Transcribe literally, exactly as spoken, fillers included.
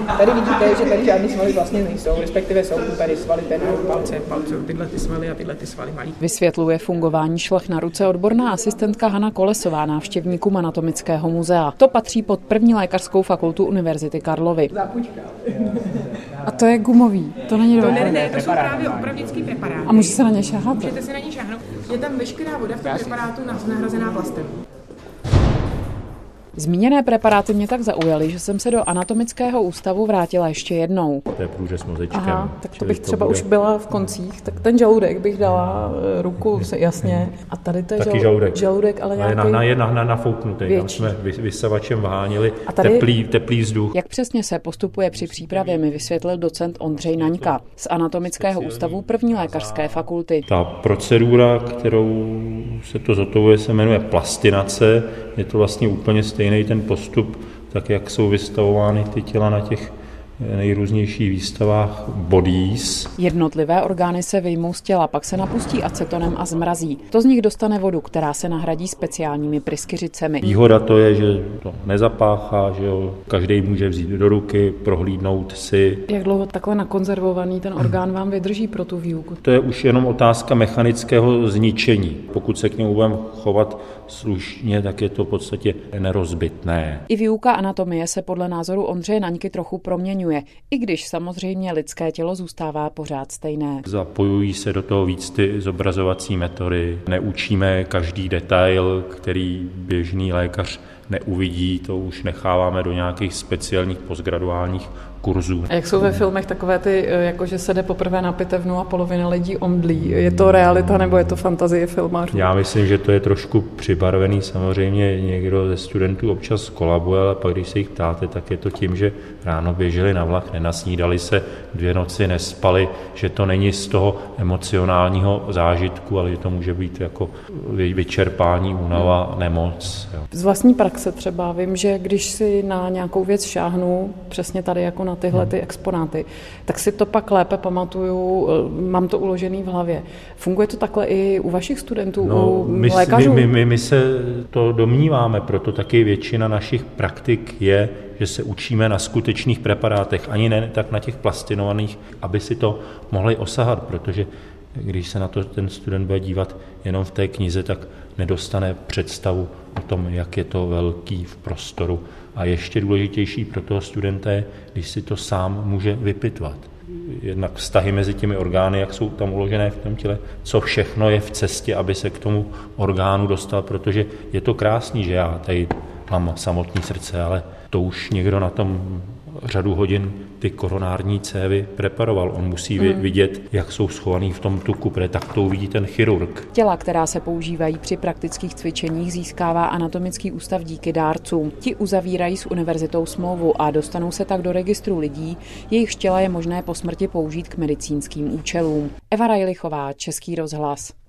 Tady vidíte, že tady žádný svaly vlastně nejsou, respektive jsou tady svaly ten palce, palce, tyhle ty svaly a tyhle ty svaly malý. Vysvětluje fungování šlech na ruce odborná asistentka Hana Kolesová návštěvníkům Anatomického muzea. To patří pod první lékařskou fakultu Univerzity Karlovy. A to je gumový, to není dobré. To ne, ne, to jsou právě opravdický preparáty. A může se na ně šahat? Můžete si na ně šáhnout. Je tam veškerá voda v tom preparátu nahrazená plastem. Zmíněné preparáty mě tak zaujaly, že jsem se do Anatomického ústavu vrátila ještě jednou. To je průřez mozečkem. Aha, tak to bych třeba to bude... už byla v koncích, tak ten žaludek bych dala ruku, jasně. A tady to je Taky žal... žaludek. žaludek, ale nějaký... Ale na, je na, na, nafouknutý, tam jsme vysavačem vhánili tady... teplý, teplý vzduch. Jak přesně se postupuje při přípravě, mi vysvětlil docent Ondřej Naňka z Anatomického ústavu první lékařské fakulty. Ta procedura, kterou se to zotovuje, se jmenuje plastinace. Je to vlastně úplně stejný ten postup, tak jak jsou vystavovány ty těla na těch nejrůznějších výstavách bodies. Jednotlivé orgány se vyjmou z těla, pak se napustí acetonem a zmrazí. To z nich dostane vodu, která se nahradí speciálními pryskyřicemi. Výhoda to je, že to nezapáchá, že jo, každý může vzít do ruky, prohlídnout si. Jak dlouho takhle nakonzervovaný ten orgán vám vydrží pro tu výuku? To je už jenom otázka mechanického zničení. Pokud se k němu budeme chovat slušně, tak je to v podstatě nerozbitné. I výuka anatomie se podle názoru Ondřeje Naňky trochu proměňuje, i když samozřejmě lidské tělo zůstává pořád stejné. Zapojují se do toho víc ty zobrazovací metody. Neučíme každý detail, který běžný lékař neuvidí, to už necháváme do nějakých speciálních postgraduálních kurzů. A jak jsou ve filmech takové ty, jako že se jde poprvé na pitevnu a polovina lidí omdlí? Je to realita nebo je to fantazie filmářů? Já myslím, že to je trošku přibarvený. Samozřejmě někdo ze studentů občas kolabuje, ale pak když se jich ptáte, tak je to tím, že ráno běželi na vlak, nenasnídali se, dvě noci nespali, že to není z toho emocionálního zážitku, ale že to může být jako vyčerpání, únava, nemoc. Jo. Z vlastní praxe třeba vím, že když si na nějakou věc šáhnu, přesně tady jako na tyhle ty exponáty, tak si to pak lépe pamatuju, mám to uložený v hlavě. Funguje to takhle i u vašich studentů, no, u my, lékařů? My, my, my se to domníváme, proto taky většina našich praktik je, že se učíme na skutečných preparátech, ani ne tak na těch plastinovaných, aby si to mohli osahat, protože když se na to ten student bude dívat jenom v té knize, tak nedostane představu o tom, jak je to velký v prostoru. A ještě důležitější pro toho studenta je, když si to sám může vypitvat. Jednak vztahy mezi těmi orgány, jak jsou tam uložené v tom těle, co všechno je v cestě, aby se k tomu orgánu dostal, protože je to krásný, že já tady mám samotné srdce, ale to už někdo na tom řadu hodin ty koronární cévy preparoval. On musí mm. vidět, jak jsou schovaný v tom tuku, protože tak to uvidí ten chirurg. Těla, která se používají při praktických cvičeních, získává Anatomický ústav díky dárcům. Ti uzavírají s univerzitou smlouvu a dostanou se tak do registru lidí, jejichž těla je možné po smrti použít k medicínským účelům. Eva Rajlichová, Český rozhlas.